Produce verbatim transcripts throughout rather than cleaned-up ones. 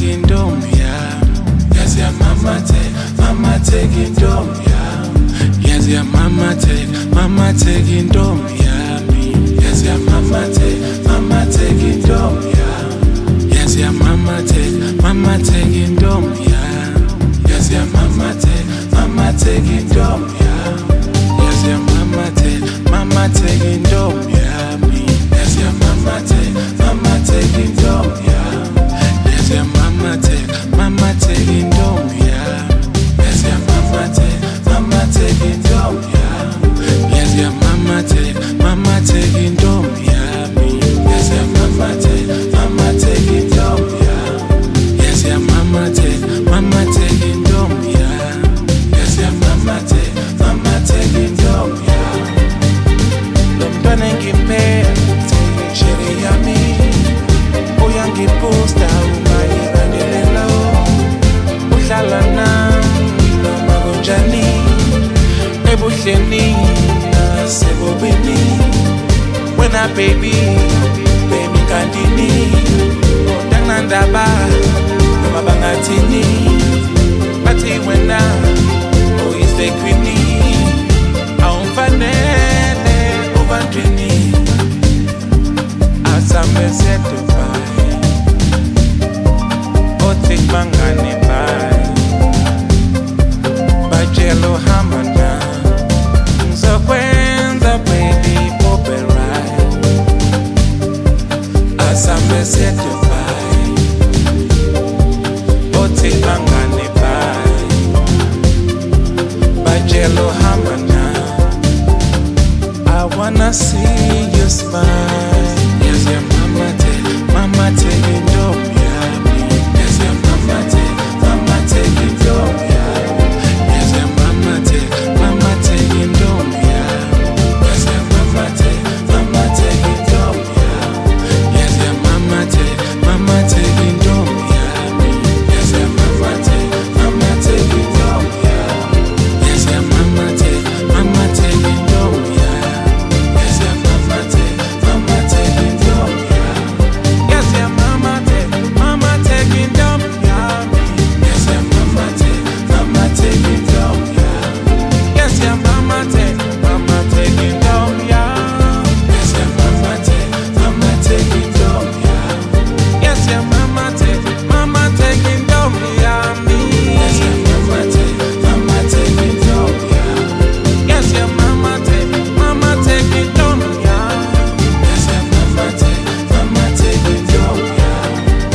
taking dome, yeah. Yes, yeah, mama take, mama taking dome, yeah. Yes, yeah, mama take, mama taking dome, yeah. Me. Yes, yeah, mama take, mama taking dome, yeah. Yes, yeah, mama take, mama taking dome, yeah. Yes, yeah, mama take, mama taking dome, yeah. Yes, yeah, mama take, mama taking dome, yeah. Me. Yes, yeah, mama take, mama taking dome, yeah. Yes, yeah, mama take, mama taking dome, yeah. Yes, yeah, mama take, mama taking dome, yeah. Yes, yeah, mama take, mama taking dome, yeah. Me. Yes, yeah, mama take, mama taking dome, yeah. Yes, yeah, mama take, mama taking dome, yeah. Yes, yeah, mama take, mama taking dome, yeah. Lomntwana ngimphethe sheri yami uyangibusta ungayirandelela uhlala nami noma kunjani ebuhleni nasebobeni wena baby baby kandini ndanandaba noma bangathini bathi wena uyise queen awumfanele ubantwini asamese Dubai othi bangane bye bajelo hamana ngizokwenza baby opera asamese Dubai othi bangane bye bajelo hamana I wanna see you smile. Yes, yeah, mama take, mama taking dome, yeah. Yes, yeah, mama take, mama taking dome, yeah. Yes, yeah, mama take, mama taking dome, yeah. Yes, yeah, mama take, mama taking dome, yeah. Yes, yeah, mama take, mama taking dome, yeah. Yes, yeah, mama take, mama taking dome, yeah. Yes, yeah, mama take, mama taking dome, yeah. Yes, yeah, mama take, mama taking dome, yeah. Yes, yeah, mama take, mama taking dome, yeah. Yes, yeah, mama take, mama taking dome, yeah. Yes, yeah, mama take, mama taking dome, yeah. Yes, yeah, mama take, mama taking dome, yeah. Yes, yeah, mama take, mama taking dome, yeah. Yes, yeah, mama take, mama taking dome, yeah. Yes, yeah, mama take, mama taking dome, yeah. Yes, yeah, mama take, mama taking dome, yeah.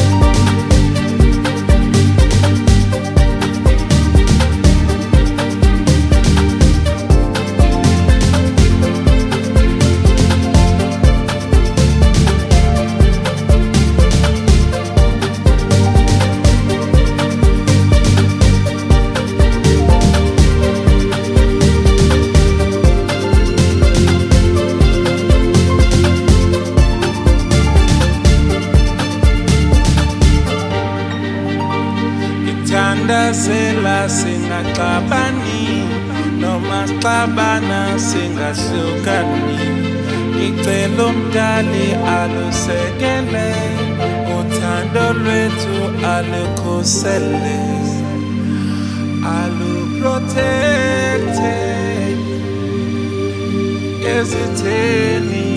Ithandazela singaxabani noma sixabana singahlukani ngicela umdali alusekele uthando lwethu alukhosele aluprotecte ezitheni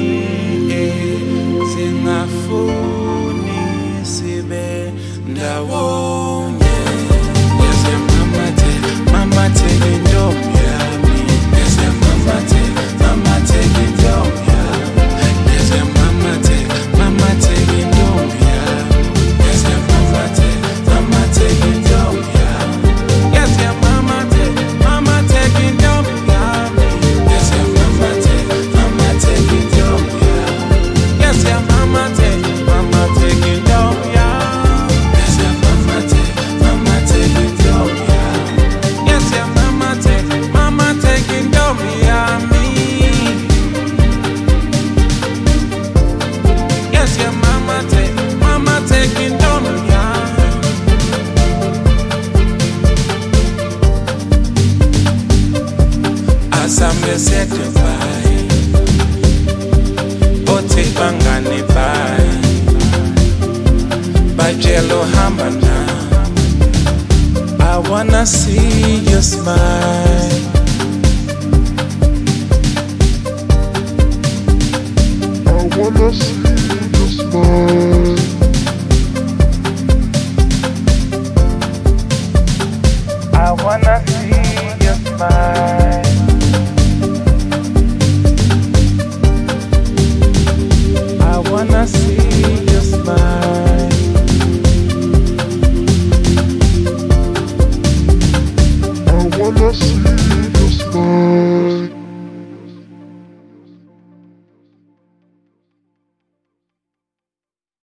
ezingafuni sibe ndawonye. Yes, yeah, mama take, mama taking dome, yeah. Yes, yeah, mama take, mama taking dome, yeah. Yes, yeah, mama take, mama taking dome, yeah. Yes, yeah, mama take, mama taking dome, yeah. Yes, yeah, mama take, mama taking dome, yeah. Yes, yeah, mama take, mama taking dome, yeah. Yes, yeah, mama take, mama taking dome, yeah. Yes, yeah, mama take, mama taking dome, yeah. Yes, yeah, mama take, mama taking dome, yeah. Me. Yes, yeah, mama take, mama taking dome, yeah. Asamese Dubai othi bangane bye Jello Hamana. I wanna see you smile. I wanna see you smile.